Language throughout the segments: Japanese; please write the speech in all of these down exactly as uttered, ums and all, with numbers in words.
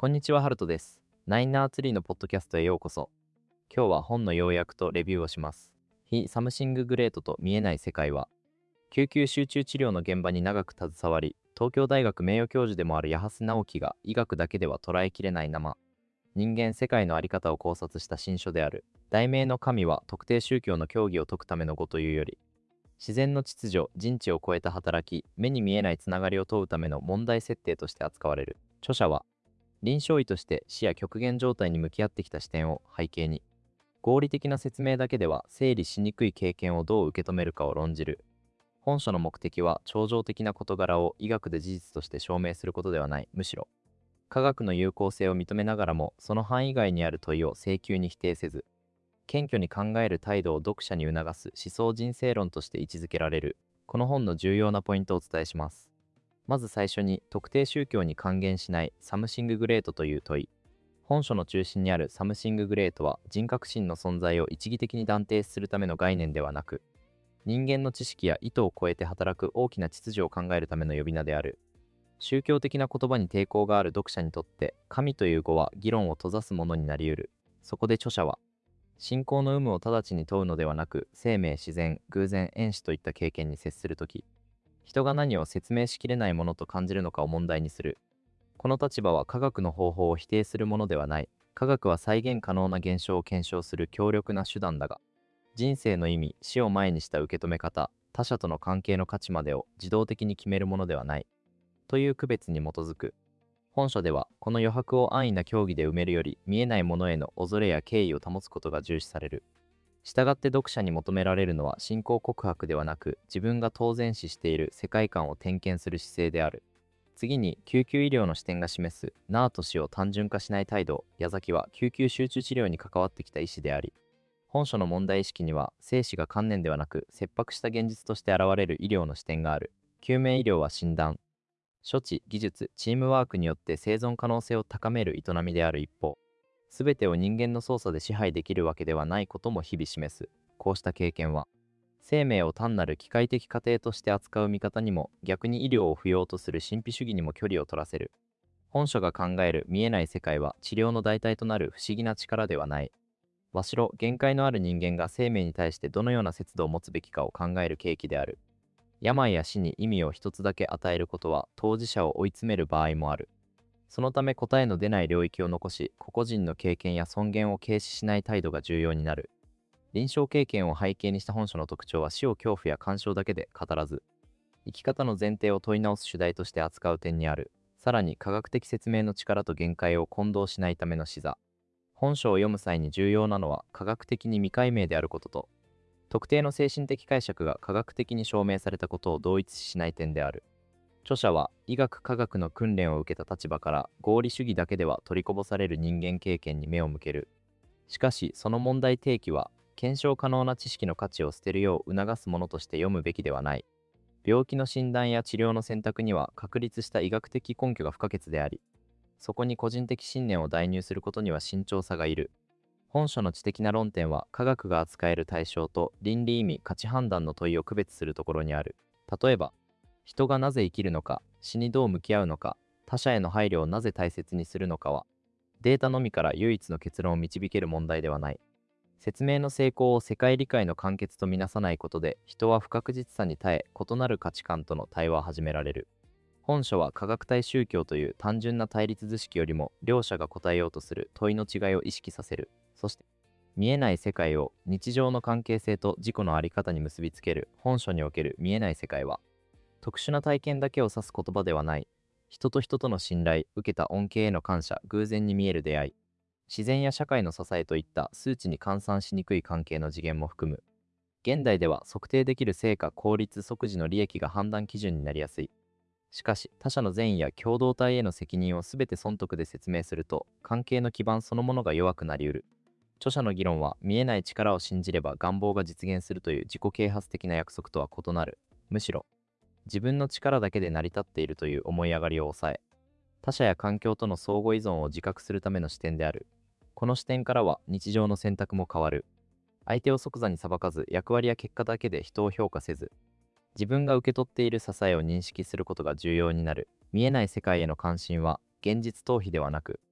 こんにちは、ハルトです。ナインナーツリーのポッドキャストへようこそ。今日は本の要約とレビューをします。非サムシンググレートと見えない世界は、救急集中治療の現場に長く携わり、東京大学名誉教授でもある八幡直樹が医学だけでは捉えきれない生、人間世界の在り方を考察した新書である。題名の神は特定宗教の教義を説くための語というより、自然の秩序、人知を超えた働き、目に見えないつながりを問うための問題設定として扱われる。著者は、臨床医として死や極限状態に向き合ってきた視点を背景に、合理的な説明だけでは整理しにくい経験をどう受け止めるかを論じる。本書の目的は超常的な事柄を医学で事実として証明することではない。むしろ、科学の有効性を認めながらも、その範囲外にある問いを請求に否定せず、謙虚に考える態度を読者に促す思想人生論として位置づけられる。この本の重要なポイントをお伝えします。まず最初に、特定宗教に還元しないサムシンググレートという問い。本書の中心にあるサムシンググレートは、人格心の存在を一義的に断定するための概念ではなく、人間の知識や意図を超えて働く大きな秩序を考えるための呼び名である。宗教的な言葉に抵抗がある読者にとって、神という語は議論を閉ざすものになり得る。そこで著者は、信仰の有無を直ちに問うのではなく、生命、自然、偶然、縁死といった経験に接するとき、人が何を説明しきれないものと感じるのかを問題にする。この立場は科学の方法を否定するものではない。科学は再現可能な現象を検証する強力な手段だが、人生の意味、死を前にした受け止め方、他者との関係の価値までを自動的に決めるものではない。という区別に基づく。本書では、この余白を安易な教義で埋めるより、見えないものへの恐れや敬意を保つことが重視される。したがって読者に求められるのは信仰告白ではなく、自分が当然視している世界観を点検する姿勢である。次に、救急医療の視点が示すナーと死を単純化しない態度。矢崎は救急集中治療に関わってきた医師であり、本書の問題意識には生死が観念ではなく切迫した現実として現れる医療の視点がある。救命医療は診断、処置、技術、チームワークによって生存可能性を高める営みである一方、すべてを人間の操作で支配できるわけではないことも日々示す。こうした経験は、生命を単なる機械的過程として扱う見方にも、逆に医療を不要とする神秘主義にも距離を取らせる。本書が考える見えない世界は、治療の代替となる不思議な力ではない。わしろ、限界のある人間が生命に対してどのような節度を持つべきかを考える契機である。病や死に意味を一つだけ与えることは、当事者を追い詰める場合もある。そのため答えの出ない領域を残し、個々人の経験や尊厳を軽視しない態度が重要になる。臨床経験を背景にした本書の特徴は、死を恐怖や干渉だけで語らず、生き方の前提を問い直す主題として扱う点にある。さらに科学的説明の力と限界を混同しないための視座。本書を読む際に重要なのは、科学的に未解明であることと、特定の精神的解釈が科学的に証明されたことを同一視しない点である。著者は医学科学の訓練を受けた立場から合理主義だけでは取りこぼされる人間経験に目を向ける。しかしその問題提起は、検証可能な知識の価値を捨てるよう促すものとして読むべきではない。病気の診断や治療の選択には確立した医学的根拠が不可欠であり、そこに個人的信念を代入することには慎重さがいる。本書の知的な論点は、科学が扱える対象と倫理意味価値判断の問いを区別するところにある。例えば、人がなぜ生きるのか、死にどう向き合うのか、他者への配慮をなぜ大切にするのかは、データのみから唯一の結論を導ける問題ではない。説明の成功を世界理解の完結とみなさないことで、人は不確実さに耐え、異なる価値観との対話を始められる。本書は科学対宗教という単純な対立図式よりも、両者が答えようとする問いの違いを意識させる。そして、見えない世界を日常の関係性と自己の在り方に結びつける。本書における見えない世界は、特殊な体験だけを指す言葉ではない。人と人との信頼、受けた恩恵への感謝、偶然に見える出会い、自然や社会の支えといった数値に換算しにくい関係の次元も含む。現代では測定できる成果、効率、即時の利益が判断基準になりやすい。しかし、他者の善意や共同体への責任を全て損得で説明すると、関係の基盤そのものが弱くなりうる。著者の議論は、見えない力を信じれば願望が実現するという自己啓発的な約束とは異なる。むしろ、自分の力だけで成り立っているという思い上がりを抑え、他者や環境との相互依存を自覚するための視点である。この視点からは日常の選択も変わる。相手を即座に裁かず、役割や結果だけで人を評価せず、自分が受け取っている支えを認識することが重要になる。見えない世界への関心は、現実逃避ではなく、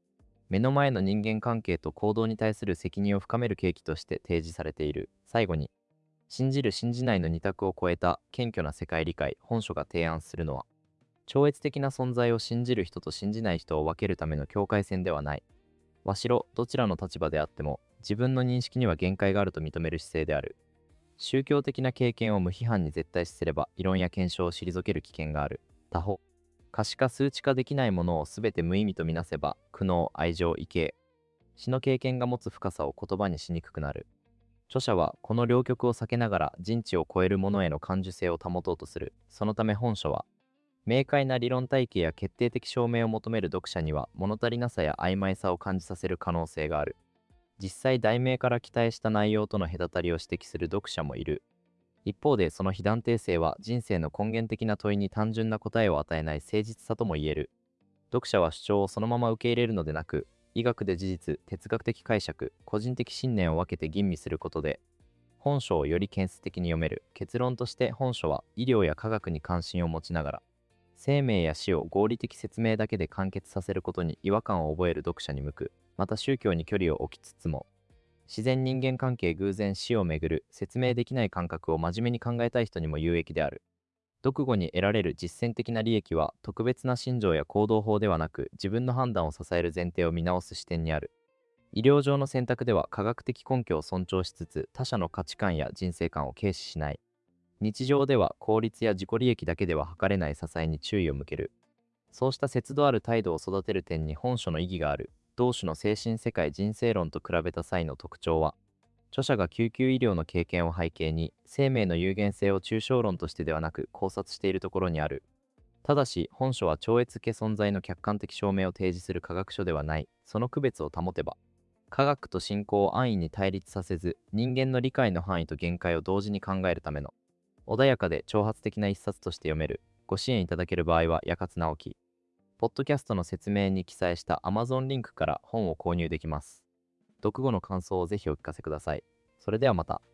目の前の人間関係と行動に対する責任を深める契機として提示されている。最後に、信じる信じないの二択を超えた謙虚な世界理解、本書が提案するのは、超越的な存在を信じる人と信じない人を分けるための境界線ではない。わしろどちらの立場であっても、自分の認識には限界があると認める姿勢である。宗教的な経験を無批判に絶対視すれば、異論や検証を退ける危険がある。他方、可視化数値化できないものを全て無意味とみなせば、苦悩、愛情、畏敬、死の経験が持つ深さを言葉にしにくくなる。著者はこの両極を避けながら人知を超えるものへの感受性を保とうとする。そのため本書は、明快な理論体系や決定的証明を求める読者には物足りなさや曖昧さを感じさせる可能性がある。実際題名から期待した内容との隔たりを指摘する読者もいる。一方でその非断定性は人生の根源的な問いに単純な答えを与えない誠実さとも言える。読者は主張をそのまま受け入れるのでなく、医学で事実、哲学的解釈、個人的信念を分けて吟味することで、本書をより建設的に読める。結論として本書は医療や科学に関心を持ちながら、生命や死を合理的説明だけで完結させることに違和感を覚える読者に向く。また宗教に距離を置きつつも、自然人間関係偶然死をめぐる説明できない感覚を真面目に考えたい人にも有益である。読後に得られる実践的な利益は特別な信条や行動法ではなく、自分の判断を支える前提を見直す視点にある。医療上の選択では科学的根拠を尊重しつつ、他者の価値観や人生観を軽視しない。日常では効率や自己利益だけでは測れない支えに注意を向ける。そうした節度ある態度を育てる点に本書の意義がある。同種の精神世界人生論と比べた際の特徴は、著者が救急医療の経験を背景に、生命の有限性を抽象論としてではなく考察しているところにある。ただし、本書は超越系存在の客観的証明を提示する科学書ではない。その区別を保てば、科学と信仰を安易に対立させず、人間の理解の範囲と限界を同時に考えるための、穏やかで挑発的な一冊として読める。ご支援いただける場合は、やかつ直樹。ポッドキャストの説明に記載した Amazon リンクから本を購入できます。読後の感想をぜひお聞かせください。それではまた。